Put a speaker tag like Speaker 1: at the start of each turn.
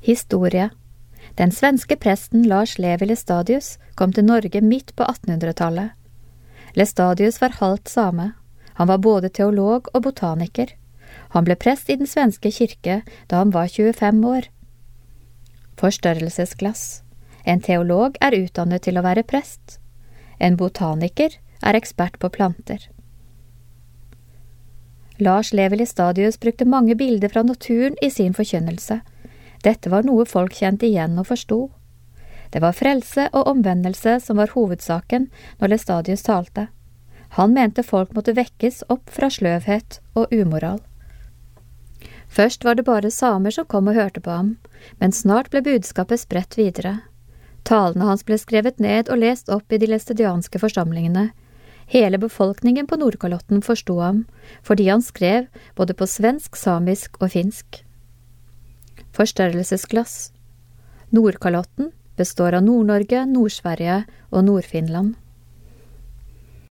Speaker 1: Historie. Den svenske presten Lars Levi Lestadius kom til Norge midt på 1800-tallet. Lestadius var halvt same. Han var både teolog og botaniker. Han ble prest i den svenske kirke da han var 25 år. Forstørrelsesglass. En teolog er utdannet til å være prest. En botaniker er ekspert på planter. Lars Levi Lestadius brukte mange bilder fra naturen i sin forkynnelse. Dette var noe folk kjente igjen og forsto. Det var frelse og omvendelse som var hovedsaken når Lestadius talte. Han mente folk måtte vekkes opp fra sløvhet og umoral. Først var det bare samer som kom og hørte på ham, men snart ble budskapet spredt videre. Talene hans ble skrevet ned og lest opp i de lestadianske forsamlingene. Hele befolkningen på Nordkalotten forsto ham, fordi han skrev både på svensk, samisk og finsk. Forstørrelsesglass. Nordkalotten består av Nord-Norge, Nord-Sverige og Nord-Finland.